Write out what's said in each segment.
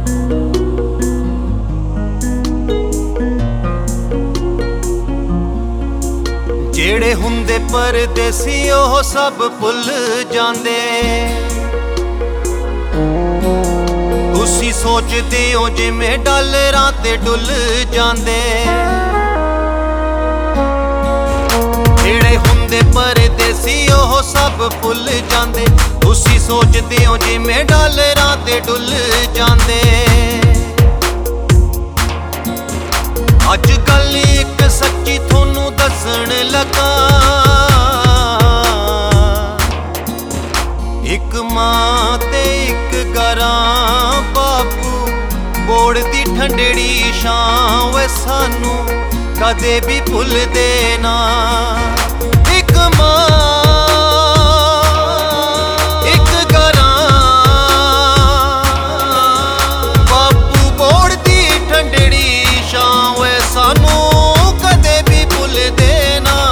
ਜਿਹੜੇ ਹੁੰਦੇ ਪਰਦੇਸੀ ਉਹ ਸਭ ਭੁੱਲ ਜਾਂਦੇ। ਤੁਸੀਂ ਸੋਚਦੇ ਹੋ ਜਿਵੇਂ ਡਾਲਰਾਂ ਤੇ ਡੁੱਲ ਜਾਂਦੇ। ਜਿਹੜੇ ਹੁੰਦੇ ਪਰਦੇਸੀ ਉਹ ਸਭ ਭੁੱਲ ਜਾਂਦੇ। ਤੁਸੀਂ ਸੋਚਦੇ ਹੋ ਜਿਵੇਂ ਡਾਲਰਾਂ ਤੇ ਡੁੱਲ ਜਾਂਦੇ। ਅੱਜ ਕੱਲ ਇੱਕ ਸੱਚੀ ਤੁਹਾਨੂੰ ਦੱਸਣ ਲੱਗਾ। ਇੱਕ ਮਾਂ ਤੇ ਇੱਕ ਘਰਾਂ ਬਾਪੂ ਬੋੜ ਦੀ ਠੰਡੜੀ ਛਾਂ ਵੇ ਸਾਨੂੰ ਕਦੇ ਵੀ ਭੁੱਲਦੇ ਨਾ। ਇੱਕ ਮਾਂ ਇੱਕ ਘਰਾਂ ਬਾਪੂ ਬੋੜ ਦੀ ਠੰਡੜੀ ਛਾਂ ਵੇ ਸਾਨੂੰ ਕਦੇ ਵੀ ਭੁੱਲਦੇ ਨਾ।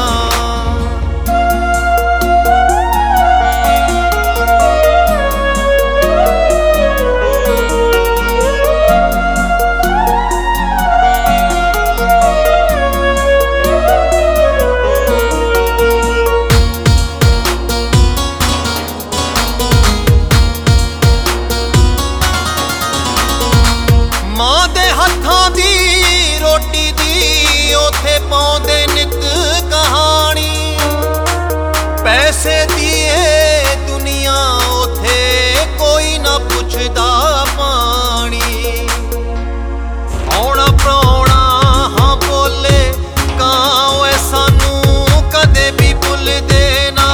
ਮਾਂ ਦੇ ਹੱਥਾਂ ਦੀ ਰੋਟੀ ਦੀ ਉੱਥੇ ਪਾਉਂਦੇ ਨਿੱਤ ਕਹਾਣੀ। ਪੈਸੇ ਦੀ ਏ ਦੁਨੀਆ ਉੱਥੇ ਕੋਈ ਨਾ ਪੁੱਛਦਾ ਪਾਣੀ। ਆਉਣਾ ਪ੍ਰਾਹੁਣਾ ਹਾਂ ਬੋਲੇ ਕਾਂ ਓਏ ਸਾਨੂੰ ਕਦੇ ਵੀ ਭੁੱਲਦੇ ਨਾ।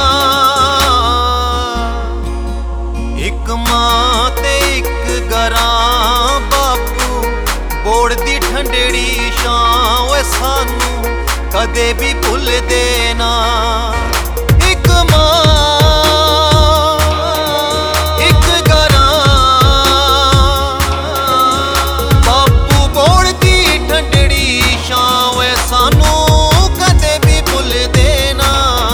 ਇੱਕ ਮਾਂ ਤੇ ਇੱਕ ਘਰਾਂ ਬਾਪੂ ਬੋੜ ਦੀ ਠੰਡੜੀ ਛਾਂ ਓਏ ਸਾਨੂੰ ਕਦੇ ਵੀ ਭੁੱਲਦੇ ਨਾ। ਇੱਕ ਮਾਂ ਇੱਕ ਘਰਾਂ ਬਾਪੂ ਬੋੜ ਦੀ ਠੰਡੜੀ ਛਾਂ ਓਏ ਸਾਨੂੰ ਕਦੇ ਵੀ ਭੁੱਲਦੇ ਨਾ।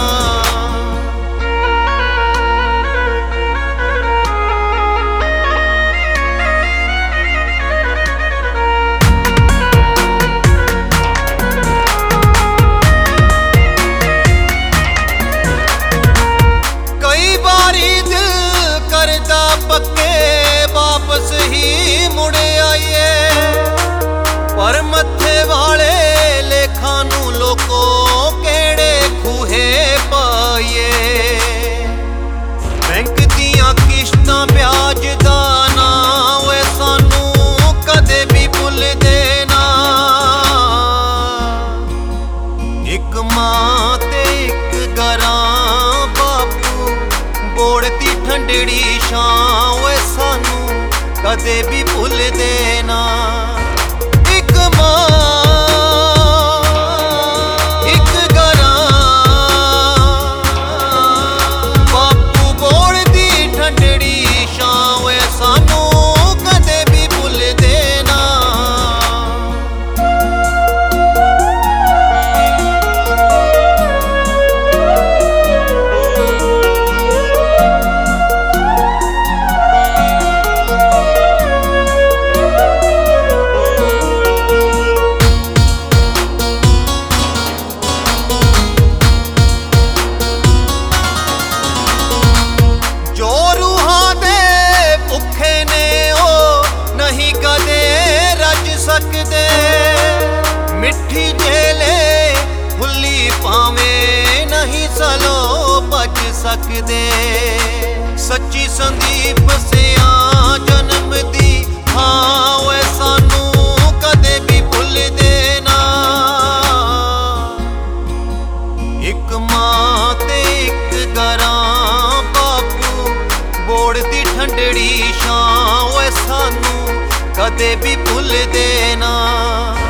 ਪੱਕੇ ਵਾਪਸ ਹੀ ਮੁੜ ਆਈਏ ਪਰ ਮੱਥੇ ਵਾਲੇ ਲੇਖਾਂ ਨੂੰ ਲੋਕੋ ਕਿਹੜੇ ਖੂਹੇ ਪਾਈਏ। ਬੈਂਕ ਦੀਆਂ ਕਿਸ਼ਤਾਂ ਵਿਆਜ ਦਾ ਨਾ ਓਏ ਸਾਨੂੰ ਕਦੇ ਵੀ ਭੁੱਲਦੇ ਨਾ। ਇੱਕ ਮਾਂ ਤੇ ਇੱਕ ਘਰਾਂ ਬਾਪੂ ਬੋੜ ਦੀ ਠੰਡੜੀ ਛਾਂ ਓਏ ਸਾਨੂੰ ਕਦੇ ਵੀ ਭੁੱਲਦੇ ਨਾ। ਇੱਕ ਮਾਂ ਇੱਕ ਘਰਾਂ ਬਾਪੂ ਬੋੜ ਦੀ ਠੰਡੜੀ ਛਾਂ ਓਏ ਸਾਨੂੰ ਕਦੇ ਵੀ ਭੁੱਲਦੇ ਨਾ। ਮਿੱਠੀ ਜੇਲੇ ਫੁੱਲੀ ਭਾਵੇਂ ਨਹੀਂ ਸਲੋ ਭੱਜ ਸਕਦੇ। ਸੱਚੀ ਸੰਦੀਪ ਸਿਆਂ ਜਨਮ ਦੀ ਹਾਂ ਓਏ ਸਾਨੂੰ ਕਦੇ ਵੀ ਭੁੱਲਦੇ ਨਾ। ਇੱਕ ਮਾਂ ਤੇ ਇੱਕ ਘਰਾਂ ਬਾਪੂ ਬੋੜ ਦੀ ਠੰਡੜੀ ਛਾਂ ਓਏ ਸਾਨੂੰ ਕਦੇ ਵੀ ਭੁੱਲਦੇ ਨਾ।